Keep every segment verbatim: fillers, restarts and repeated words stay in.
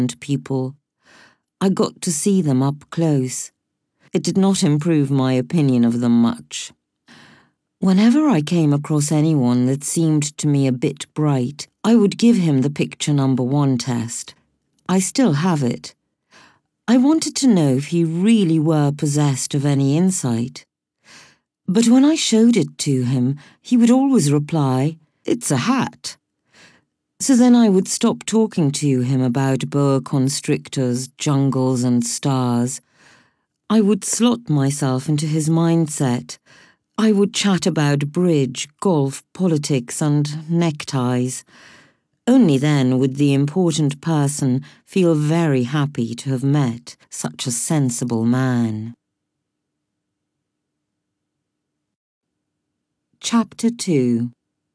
people. I got to see them up close. It did not improve my opinion of them much. Whenever I came across anyone that seemed to me a bit bright, I would give him the picture number one test. I still have it. I wanted to know if he really were possessed of any insight. But when I showed it to him, he would always reply, "It's a hat." So then I would stop talking to him about boa constrictors, jungles and stars. I would slot myself into his mindset. I would chat about bridge, golf, politics and neckties. Only then would the important person feel very happy to have met such a sensible man. Chapter two.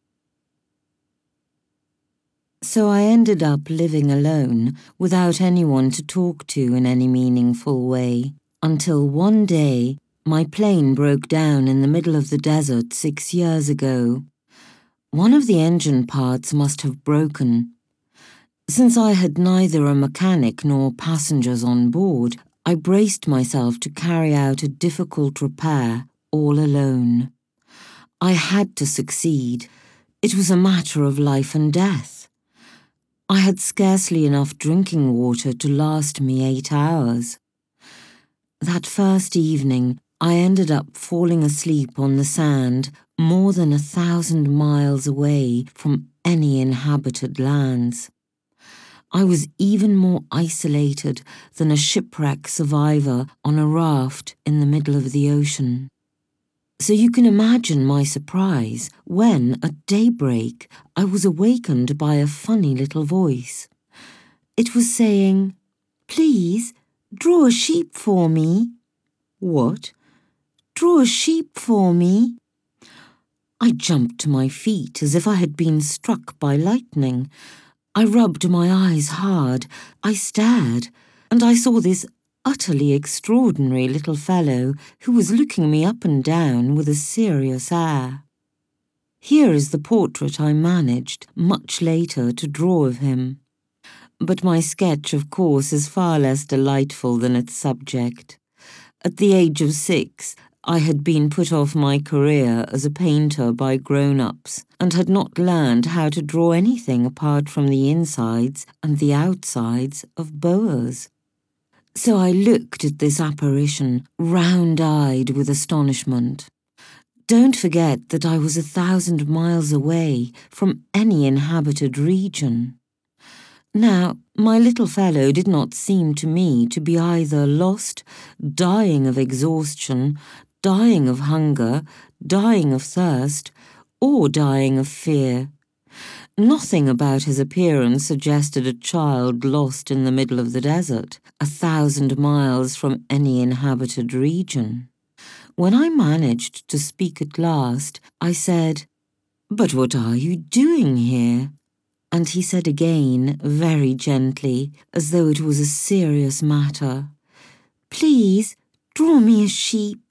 So I ended up living alone, without anyone to talk to in any meaningful way, until one day my plane broke down in the middle of the desert six years ago. One of the engine parts must have broken. Since I had neither a mechanic nor passengers on board, I braced myself to carry out a difficult repair all alone. I had to succeed. It was a matter of life and death. I had scarcely enough drinking water to last me eight hours. That first evening, I ended up falling asleep on the sand more than a thousand miles away from any inhabited lands. I was even more isolated than a shipwreck survivor on a raft in the middle of the ocean. So you can imagine my surprise when, at daybreak, I was awakened by a funny little voice. It was saying, "Please, draw a sheep for me." "What?" "Draw a sheep for me." I jumped to my feet as if I had been struck by lightning. I rubbed my eyes hard, I stared, and I saw this utterly extraordinary little fellow who was looking me up and down with a serious air. Here is the portrait I managed, much later, to draw of him. But my sketch, of course, is far less delightful than its subject. At the age of six, I had been put off my career as a painter by grown-ups and had not learned how to draw anything apart from the insides and the outsides of boas. So I looked at this apparition, round-eyed with astonishment. Don't forget that I was a thousand miles away from any inhabited region. Now, my little fellow did not seem to me to be either lost, dying of exhaustion, dying of hunger, dying of thirst, or dying of fear. Nothing about his appearance suggested a child lost in the middle of the desert, a thousand miles from any inhabited region. When I managed to speak at last, I said, "But what are you doing here?" And he said again, very gently, as though it was a serious matter, "Please, draw me a sheep."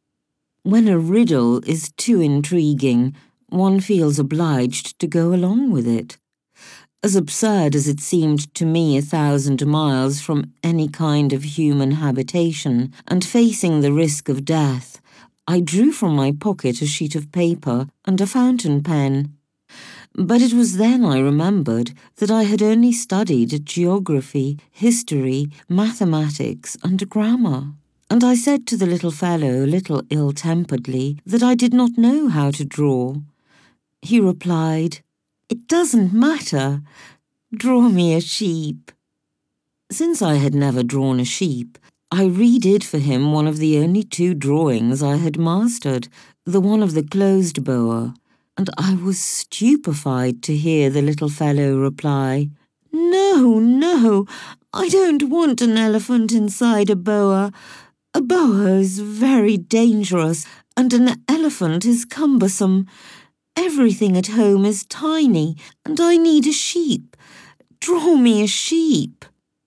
When a riddle is too intriguing, one feels obliged to go along with it. As absurd as it seemed to me a thousand miles from any kind of human habitation, and facing the risk of death, I drew from my pocket a sheet of paper and a fountain pen. But it was then I remembered that I had only studied geography, history, mathematics, and grammar. And I said to the little fellow, a little ill-temperedly, that I did not know how to draw. He replied, "It doesn't matter. Draw me a sheep." Since I had never drawn a sheep, I redid for him one of the only two drawings I had mastered, the one of the closed boa, and I was stupefied to hear the little fellow reply, "No, no, I don't want an elephant inside a boa. A boa is very dangerous, and an elephant is cumbersome. Everything at home is tiny, and I need a sheep. Draw me a sheep."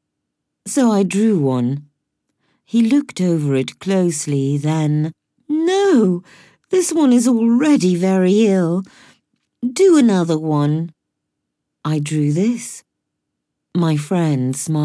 So I drew one. He looked over it closely, then, "No, this one is already very ill. Do another one." I drew this. My friend smiled.